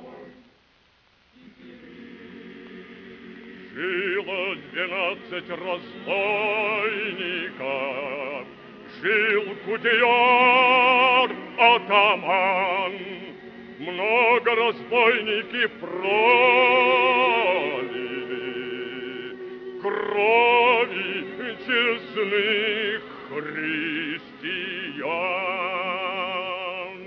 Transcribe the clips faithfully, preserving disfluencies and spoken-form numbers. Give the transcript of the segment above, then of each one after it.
Жило двенадцать разбойников, жил кутияр атаман. Много разбойники пролили крови честных христиан.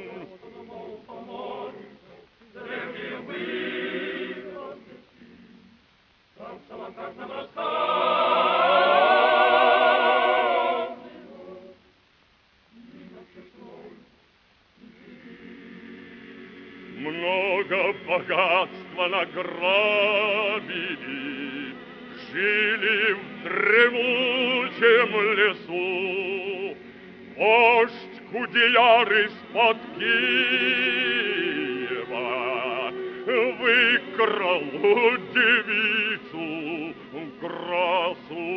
Древние выходцы, там Саламкар нам рассказывал. Много богатства награбили, жили в дремучем лесу. Вождь Кудеяр из-под Киева выкрал девицу красу.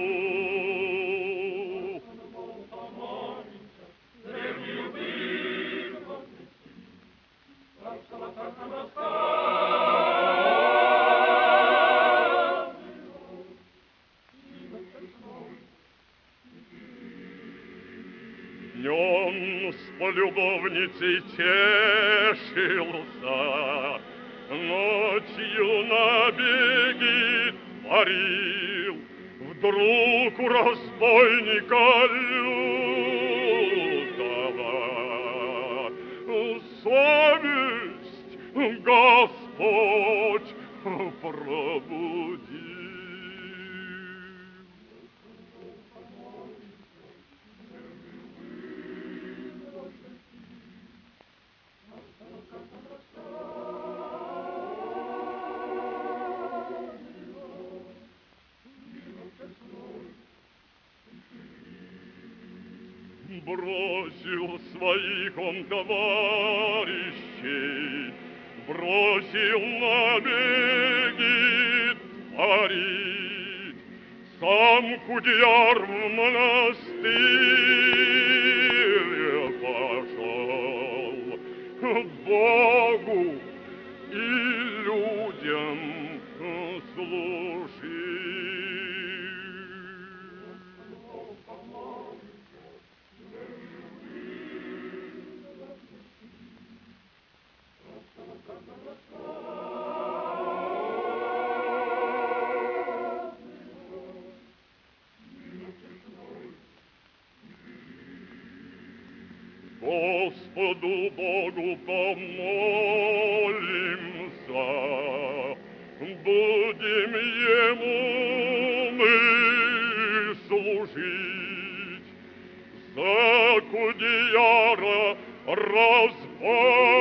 Днем с полюбовницей тешился, ночью набеги творил. Вдруг у разбойника лютого совесть Господь пробудил. Бросил своих он товарищей, бросил набеги творить. Сам Кудеяр в монастырь пошел, Богу и людям служить. Господу Богу помолимся, будем Ему мы служить. За Кудеяра разбойника